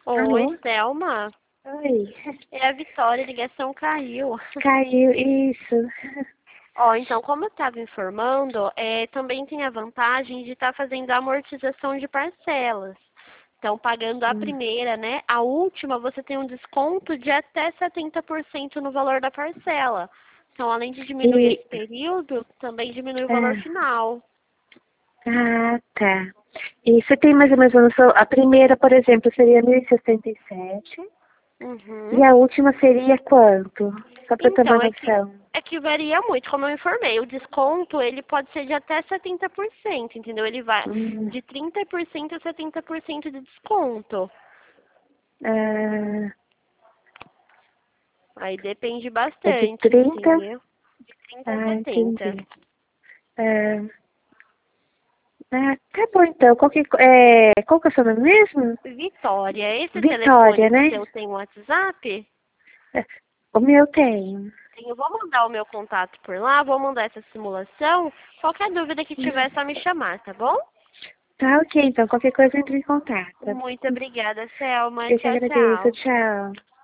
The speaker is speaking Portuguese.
Oi, Alô? Selma. Oi. É a Vitória, a ligação caiu. Caiu, isso. Ó, então, como eu estava informando, também tem a vantagem de estar fazendo a amortização de parcelas. Então, pagando a Hum. primeira, né? A última, você tem um desconto de até 70% no valor da parcela. Então, além de diminuir E, esse período, também diminui o valor ah, final. tá. E você tem mais ou menos uma noção? A primeira, por exemplo, seria 1.067 Uhum. e a última seria quanto? Só para eu ter uma Então, noção. é que varia muito, como eu informei. O desconto, ele pode ser de até 70%, entendeu? Ele vai Hum. de 30% a 70% de desconto. Ah, Aí depende é de bastante, 30. entendeu? De 30 a 70. Entendi. Ah, tá bom então. Qual que é o seu nome mesmo? Vitória, esse Vitória, telefone né? seu tem WhatsApp? É, o meu tem. Eu vou mandar o meu contato por lá, vou mandar essa simulação. Qualquer dúvida que tiver, é só me chamar, tá bom? Tá ok, então qualquer coisa entre em contato. Muito obrigada, Selma. Eu que Tchau, agradeço, tchau. tchau.